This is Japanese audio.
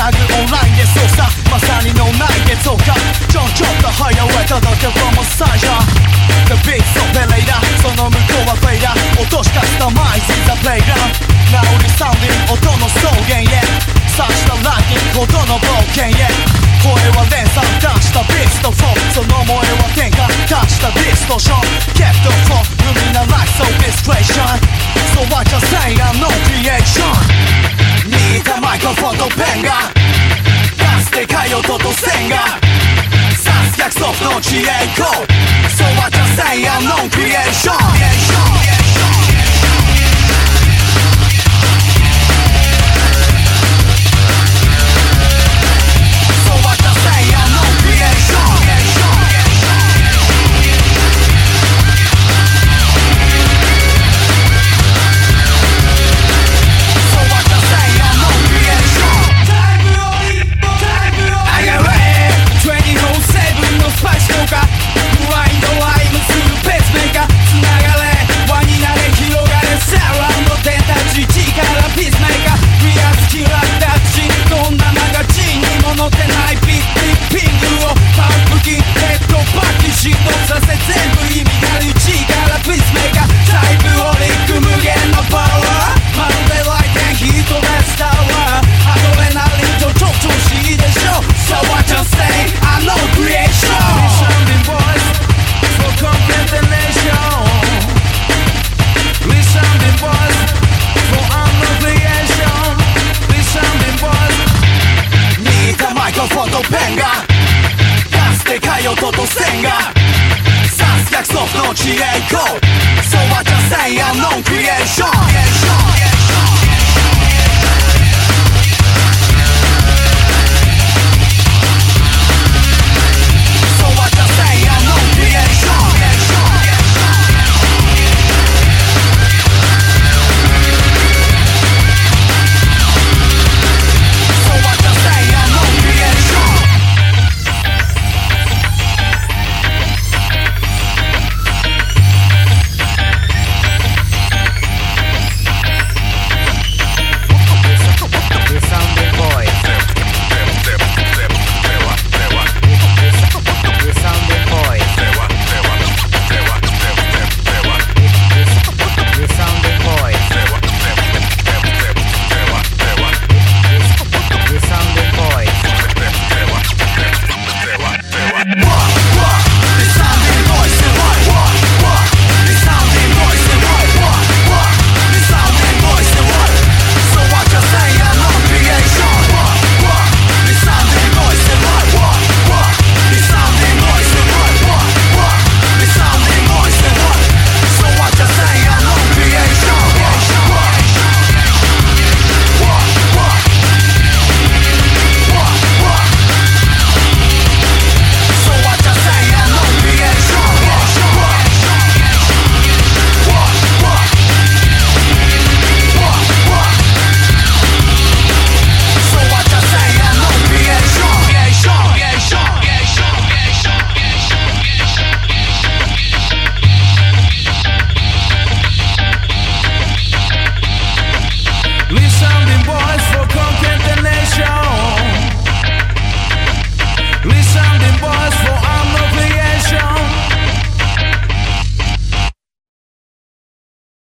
タグオンラインで操作まさに脳内で増加ちょっと早上届けフォーマサイジャー The beats operator その向こうはフェイダー落としカスタマイズ in the playground ナウリサウンディング音の草原へさしたランキングほどの冒険へ声は連鎖出したビーツとフォーその萌えは天下出したディストーション Kept the flow luminalize so distraction So what you say I'm no creation 似たマイクロフォンとペンがガスでかい音と線が刺す逆速の知恵行こう So what you say I'm no creation音と線が刺す約束の知恵行こう So what you say I'm no creation